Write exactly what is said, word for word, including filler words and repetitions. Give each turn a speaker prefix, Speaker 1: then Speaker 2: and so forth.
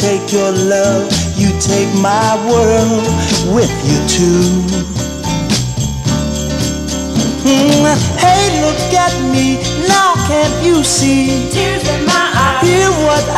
Speaker 1: take your love, you take my world with you too. Mm, hey, look at me, now can't you see?
Speaker 2: Tears in my eyes.
Speaker 1: Hear what